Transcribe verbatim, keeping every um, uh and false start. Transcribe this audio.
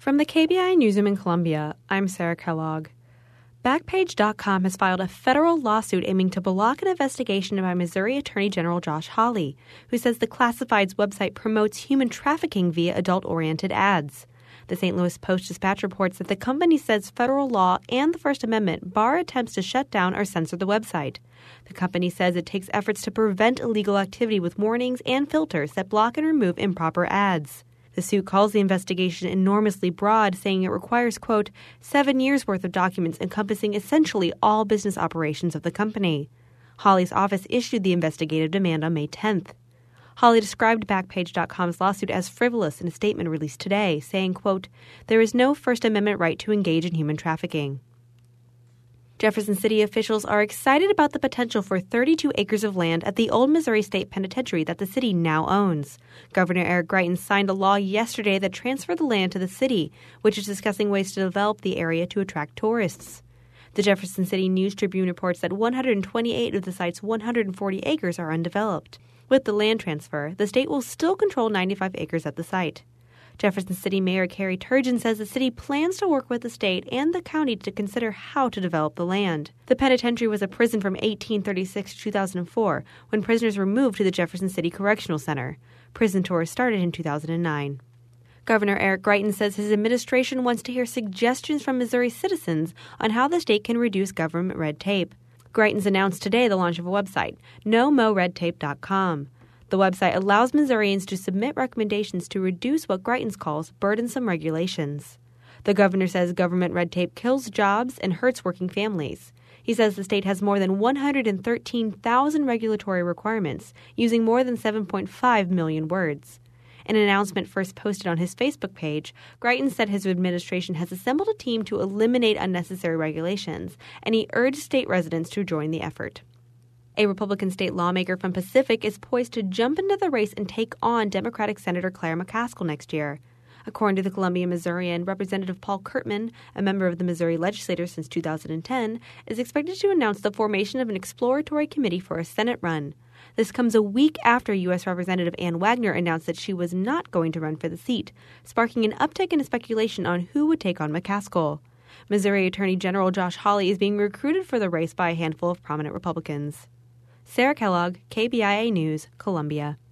From the K B I Newsroom in Columbia, I'm Sarah Kellogg. Backpage dot com has filed a federal lawsuit aiming to block an investigation by Missouri Attorney General Josh Hawley, who says the Classifieds website promotes human trafficking via adult-oriented ads. The Saint Louis Post-Dispatch reports that the company says federal law and the First Amendment bar attempts to shut down or censor the website. The company says it takes efforts to prevent illegal activity with warnings and filters that block and remove improper ads. The suit calls the investigation enormously broad, saying it requires, quote, seven years' worth of documents encompassing essentially all business operations of the company. Hawley's office issued the investigative demand on May tenth. Hawley described Backpage dot com's lawsuit as frivolous in a statement released today, saying, quote, there is no First Amendment right to engage in human trafficking. Jefferson City officials are excited about the potential for thirty-two acres of land at the old Missouri State Penitentiary that the city now owns. Governor Eric Greitens signed a law yesterday that transferred the land to the city, which is discussing ways to develop the area to attract tourists. The Jefferson City News Tribune reports that one hundred twenty-eight of the site's one hundred forty acres are undeveloped. With the land transfer, the state will still control ninety-five acres at the site. Jefferson City Mayor Carrie Turgeon says the city plans to work with the state and the county to consider how to develop the land. The penitentiary was a prison from eighteen thirty-six to two thousand four, when prisoners were moved to the Jefferson City Correctional Center. Prison tours started in two thousand nine. Governor Eric Greitens says his administration wants to hear suggestions from Missouri citizens on how the state can reduce government red tape. Greitens announced today the launch of a website, no mo red tape dot com. The website allows Missourians to submit recommendations to reduce what Greitens calls burdensome regulations. The governor says government red tape kills jobs and hurts working families. He says the state has more than one hundred thirteen thousand regulatory requirements, using more than seven point five million words. In an announcement first posted on his Facebook page, Greitens said his administration has assembled a team to eliminate unnecessary regulations, and he urged state residents to join the effort. A Republican state lawmaker from Pacific is poised to jump into the race and take on Democratic Senator Claire McCaskill next year. According to the Columbia Missourian, Representative Paul Curtman, a member of the Missouri legislature since two thousand ten, is expected to announce the formation of an exploratory committee for a Senate run. This comes a week after U S. Representative Ann Wagner announced that she was not going to run for the seat, sparking an uptick in speculation on who would take on McCaskill. Missouri Attorney General Josh Hawley is being recruited for the race by a handful of prominent Republicans. Sarah Kellogg, K B I A News, Columbia.